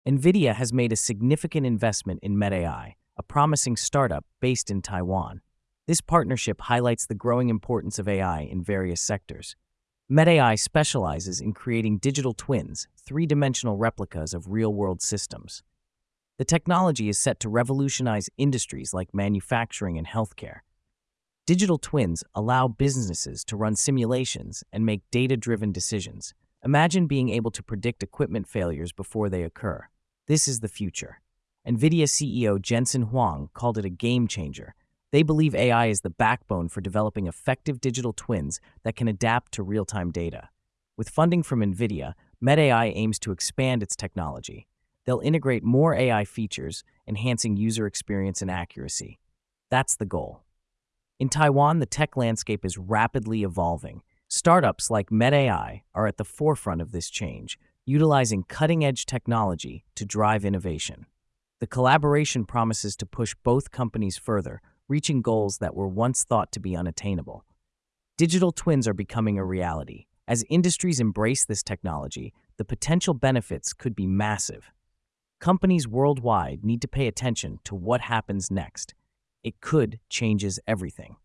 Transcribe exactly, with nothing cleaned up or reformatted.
NVIDIA has made a significant investment in MedAI, a promising startup based in Taiwan. This partnership highlights the growing importance of A I in various sectors. MedAI specializes in creating digital twins, three-dimensional replicas of real-world systems. The technology is set to revolutionize industries like manufacturing and healthcare. Digital twins allow businesses to run simulations and make data-driven decisions. Imagine being able to predict equipment failures before they occur. This is the future. NVIDIA C E O Jensen Huang called it a game changer. They believe A I is the backbone for developing effective digital twins that can adapt to real-time data. With funding from NVIDIA, MedAI aims to expand its technology. They'll integrate more A I features, enhancing user experience and accuracy. That's the goal. In Taiwan, the tech landscape is rapidly evolving. Startups like MedAI are at the forefront of this change, utilizing cutting-edge technology to drive innovation. The collaboration promises to push both companies further, reaching goals that were once thought to be unattainable. Digital twins are becoming a reality. As industries embrace this technology, the potential benefits could be massive. Companies worldwide need to pay attention to what happens next. It could change everything.